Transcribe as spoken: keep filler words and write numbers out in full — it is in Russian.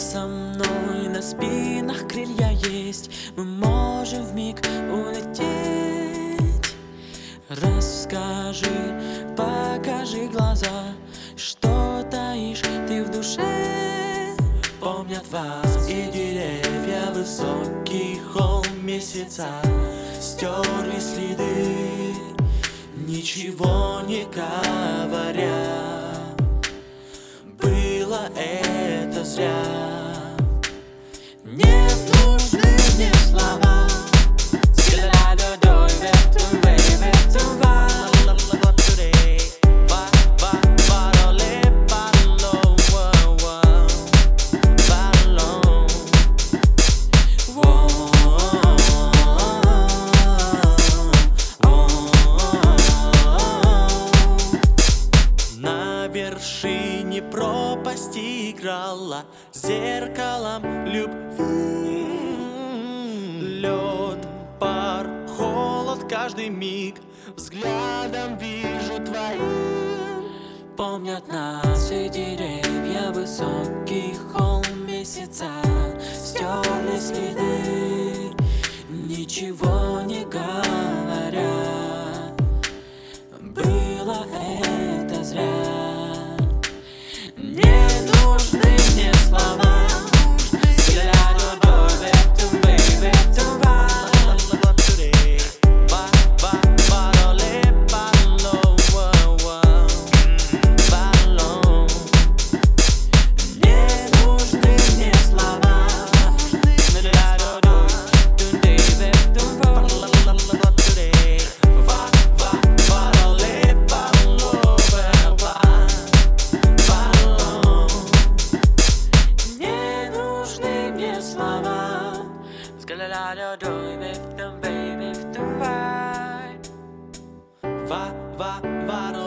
со мной, на спинах крылья есть, мы можем вмиг улететь. Расскажи, покажи глаза, что таишь ты в душе. Помнят вас и деревья, высокий холм, месяца стерли следы, ничего не говоря. Было это зря. Не нужны мне слова. На вершине пропасти играла зеркалом любви. Лед, пар, холод каждый миг взглядом вижу твоим. Помнят нас и деревья, высокий холм, месяца стерли следы, ничего не говоря. Было это зря. Не нужны мне слова. Va, va, va,